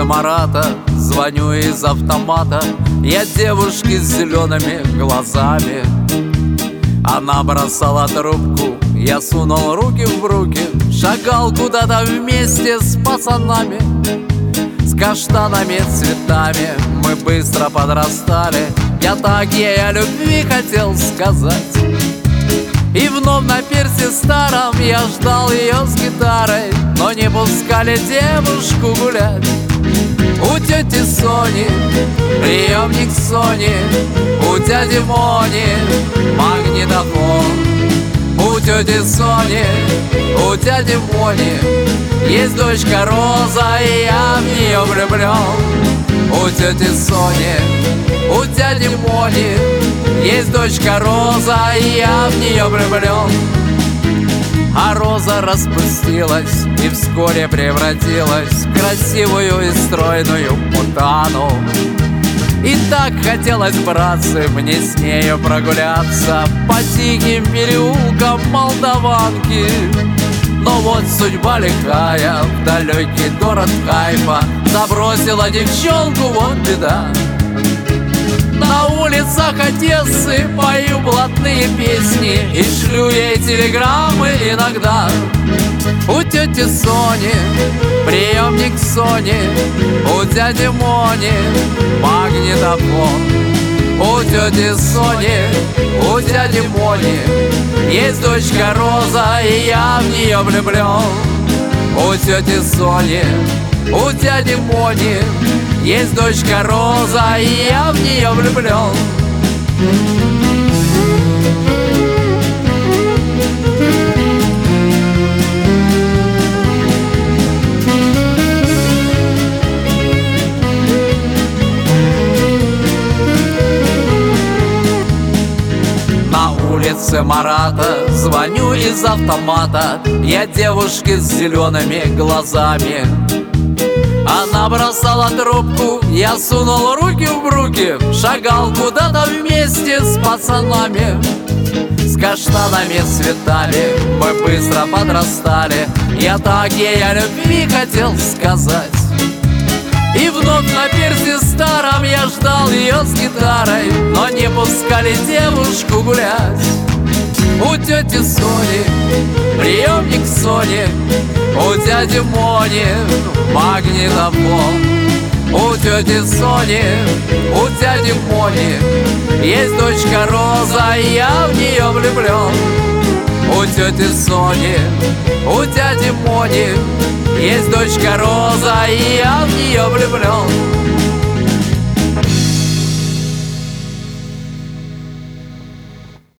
Марата, звоню из автомата. Я девушке с зелеными глазами. Она бросала трубку, я сунул руки в руки. Шагал куда-то вместе с пацанами, с каштанами, цветами. Мы быстро подрастали. Я так ей о любви хотел сказать. И вновь на пирсе старом я ждал ее с гитарой, но не пускали девушку гулять. У тети Сони приемник Сони, у дяди Мони магнитофон. У тети Сони, у дяди Мони есть дочка Роза, и я в нее влюблен. У тети Сони, у дяди Мони есть дочка Роза, и я в нее влюблен. А роза распустилась и вскоре превратилась в красивую и стройную путану. И так хотелось, братцы, мне с нею прогуляться по тихим переулкам Молдаванки. Но вот судьба лихая в далекий город кайфа забросила девчонку, вот беда. На улицах Одессы пою блатные песни и шлю ей телеграммы иногда. У тети Сони приемник Сони, у дяди Мони магнитофон. У тети Сони, у дяди Мони есть дочка Роза, и я в нее влюблен. У тети Сони, у дяди Мони есть дочка Роза, и я в нее влюблен. На улице Марата звоню из автомата. Я девушке с зелеными глазами. Она бросала трубку, я сунул руки в руки. Шагал куда-то вместе с пацанами, с каштанами, цветами. Мы быстро подрастали. Я так ей о любви хотел сказать. И вновь на пирсе старом я ждал ее с гитарой, но не пускали девушку гулять. У тети Сони приемник Сони, у дяди Мони магнитофон. У тети Сони, у дяди Мони есть дочка Роза, и я в нее влюблен. У тети Сони, у дяди Мони есть дочка Роза, и я в нее влюблен.